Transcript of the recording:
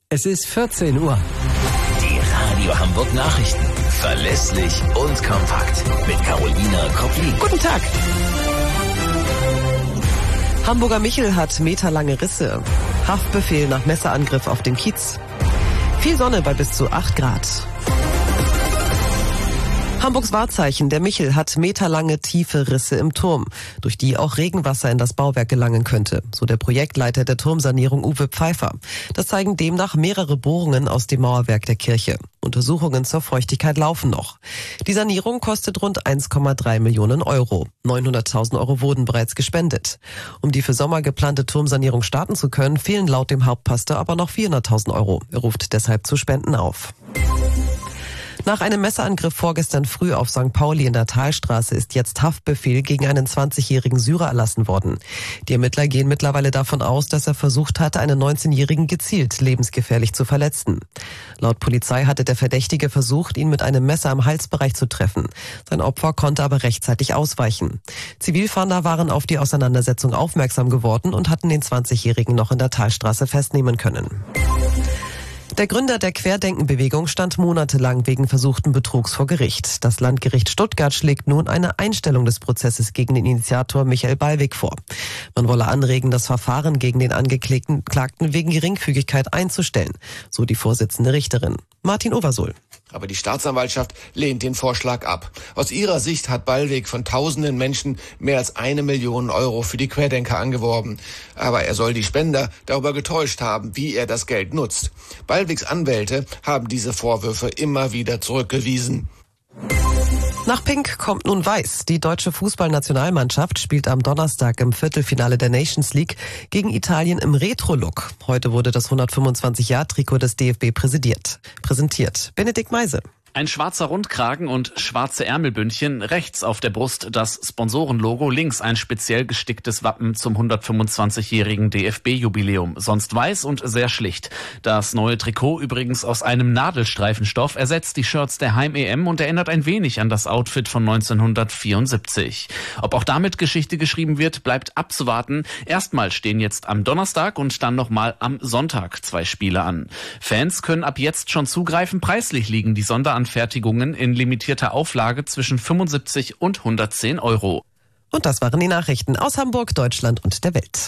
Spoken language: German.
Es ist 14 Uhr. Die Radio Hamburg Nachrichten. Verlässlich und kompakt. Mit Carolina Koppli. Guten Tag. Hamburger Michel hat meterlange Risse. Haftbefehl nach Messerangriff auf den Kiez. Viel Sonne bei bis zu 8 Grad. Hamburgs Wahrzeichen, der Michel, hat meterlange tiefe Risse im Turm, durch die auch Regenwasser in das Bauwerk gelangen könnte, so der Projektleiter der Turmsanierung Uwe Pfeiffer. Das zeigen demnach mehrere Bohrungen aus dem Mauerwerk der Kirche. Untersuchungen zur Feuchtigkeit laufen noch. Die Sanierung kostet rund 1,3 Millionen Euro. 900.000 Euro wurden bereits gespendet. Um die für Sommer geplante Turmsanierung starten zu können, fehlen laut dem Hauptpastor aber noch 400.000 Euro. Er ruft deshalb zu Spenden auf. Nach einem Messerangriff vorgestern früh auf St. Pauli in der Talstraße ist jetzt Haftbefehl gegen einen 20-jährigen Syrer erlassen worden. Die Ermittler gehen mittlerweile davon aus, dass er versucht hatte, einen 19-jährigen gezielt lebensgefährlich zu verletzen. Laut Polizei hatte der Verdächtige versucht, ihn mit einem Messer im Halsbereich zu treffen. Sein Opfer konnte aber rechtzeitig ausweichen. Zivilfahnder waren auf die Auseinandersetzung aufmerksam geworden und hatten den 20-jährigen noch in der Talstraße festnehmen können. Der Gründer der Querdenken-Bewegung stand monatelang wegen versuchten Betrugs vor Gericht. Das Landgericht Stuttgart schlägt nun eine Einstellung des Prozesses gegen den Initiator Michael Ballweg vor. Man wolle anregen, das Verfahren gegen den Angeklagten wegen Geringfügigkeit einzustellen, so die Vorsitzende Richterin. Martin Oversohl. Aber die Staatsanwaltschaft lehnt den Vorschlag ab. Aus ihrer Sicht hat Ballweg von tausenden Menschen mehr als 1 Million Euro für die Querdenker angeworben. Aber er soll die Spender darüber getäuscht haben, wie er das Geld nutzt. Ballwegs Anwälte haben diese Vorwürfe immer wieder zurückgewiesen. Nach Pink kommt nun Weiß. Die deutsche Fußballnationalmannschaft spielt am Donnerstag im Viertelfinale der Nations League gegen Italien im Retro-Look. Heute wurde das 125-Jahr-Trikot des DFB präsentiert. Benedikt Meise. Ein schwarzer Rundkragen und schwarze Ärmelbündchen, rechts auf der Brust das Sponsorenlogo, links ein speziell gesticktes Wappen zum 125-jährigen DFB-Jubiläum. Sonst weiß und sehr schlicht. Das neue Trikot, übrigens aus einem Nadelstreifenstoff, ersetzt die Shirts der Heim-EM und erinnert ein wenig an das Outfit von 1974. Ob auch damit Geschichte geschrieben wird, bleibt abzuwarten. Erstmal stehen jetzt am Donnerstag und dann nochmal am Sonntag 2 Spiele an. Fans können ab jetzt schon zugreifen. Preislich liegen die Sonderanfertigungen in limitierter Auflage zwischen 75 und 110 Euro. Und das waren die Nachrichten aus Hamburg, Deutschland und der Welt.